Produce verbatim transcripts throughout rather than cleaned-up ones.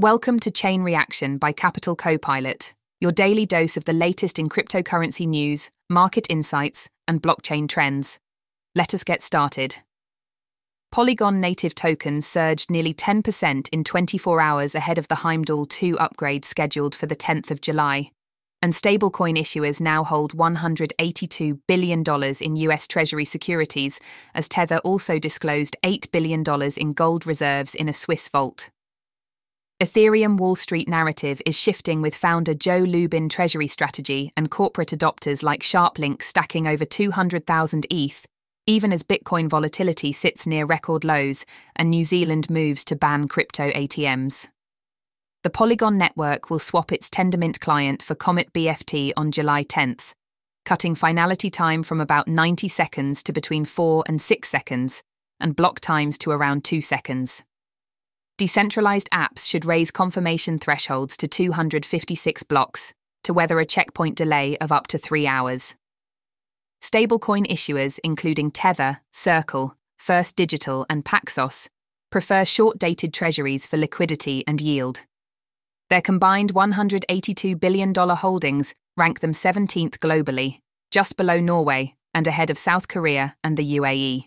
Welcome to Chain Reaction by Capital Copilot, your daily dose of the latest in cryptocurrency news, market insights, and blockchain trends. Let us get started. Polygon native tokens surged nearly ten percent in twenty-four hours ahead of the Heimdall two upgrade scheduled for the tenth of July, and stablecoin issuers now hold one hundred eighty-two billion dollars in U S Treasury securities, as Tether also disclosed eight billion dollars in gold reserves in a Swiss vault. Ethereum Wall Street narrative is shifting, with founder Joe Lubin treasury strategy and corporate adopters like SharpLink stacking over two hundred thousand E T H, even as Bitcoin volatility sits near record lows and New Zealand moves to ban crypto A T Ms. The Polygon network will swap its Tendermint client for Comet B F T on July tenth, cutting finality time from about ninety seconds to between four and six seconds, and block times to around two seconds. Decentralized apps should raise confirmation thresholds to two hundred fifty-six blocks to weather a checkpoint delay of up to three hours. Stablecoin issuers, including Tether, Circle, First Digital, and Paxos, prefer short-dated treasuries for liquidity and yield. Their combined one hundred eighty-two billion dollars holdings rank them seventeenth globally, just below Norway and ahead of South Korea and the U A E.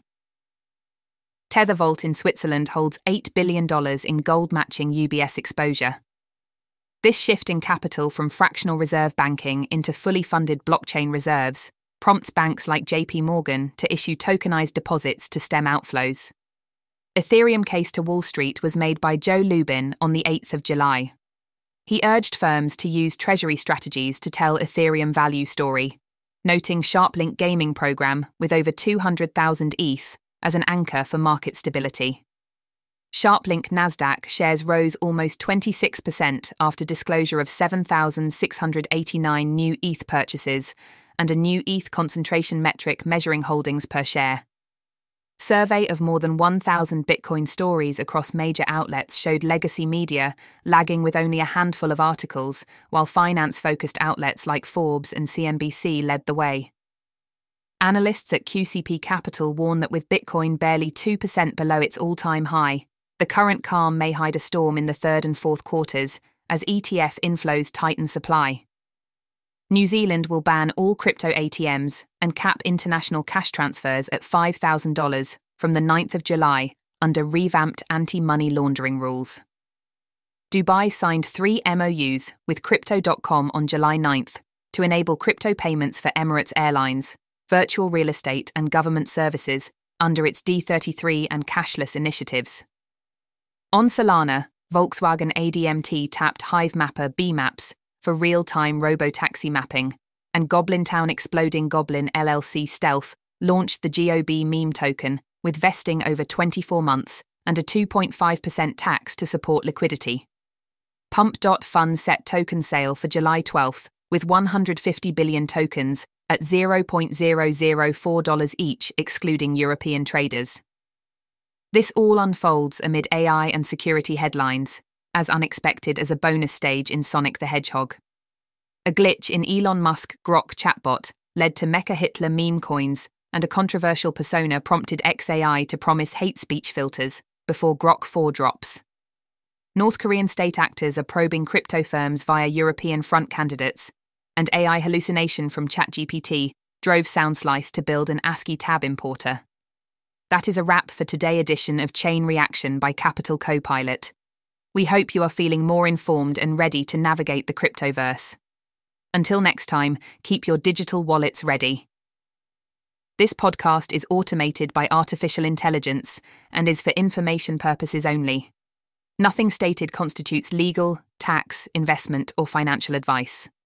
Tether Vault in Switzerland holds eight billion dollars in gold-matching U B S exposure. This shift in capital from fractional reserve banking into fully funded blockchain reserves prompts banks like J P Morgan to issue tokenized deposits to stem outflows. Ethereum case to Wall Street was made by Joe Lubin on the eighth of July. He urged firms to use treasury strategies to tell Ethereum value story, noting SharpLink gaming program with over two hundred thousand E T H as an anchor for market stability. SharpLink Nasdaq shares rose almost twenty-six percent after disclosure of seven thousand six hundred eighty-nine new E T H purchases and a new E T H concentration metric measuring holdings per share. Survey of more than one thousand Bitcoin stories across major outlets showed legacy media lagging with only a handful of articles, while finance-focused outlets like Forbes and C N B C led the way. Analysts at Q C P Capital warn that with Bitcoin barely two percent below its all-time high, the current calm may hide a storm in the third and fourth quarters as E T F inflows tighten supply. New Zealand will ban all crypto A T Ms and cap international cash transfers at five thousand dollars from the ninth of July under revamped anti-money laundering rules. Dubai signed three M O Us with Crypto dot com on July ninth to enable crypto payments for Emirates Airlines, virtual real estate and government services under its D thirty-three and cashless initiatives. On Solana, Volkswagen A D M T tapped Hivemapper B Maps for real-time robo-taxi mapping, and Goblin Town Exploding Goblin L L C Stealth launched the G O B meme token with vesting over twenty-four months and a two point five percent tax to support liquidity. Pump dot Fun set token sale for July twelfth with one hundred fifty billion tokens at zero point zero zero four dollars each, excluding European traders. This all unfolds amid A I and security headlines, as unexpected as a bonus stage in Sonic the Hedgehog. A glitch in Elon Musk Grok chatbot led to Mecha Hitler meme coins, and a controversial persona prompted X A I to promise hate speech filters before Grok four drops. North Korean state actors are probing crypto firms via European front candidates, and A I hallucination from ChatGPT drove SoundSlice to build an ASCII tab importer. That is a wrap for today's edition of Chain Reaction by Capital Copilot. We hope you are feeling more informed and ready to navigate the cryptoverse. Until next time, keep your digital wallets ready. This podcast is automated by artificial intelligence and is for information purposes only. Nothing stated constitutes legal, tax, investment, or financial advice.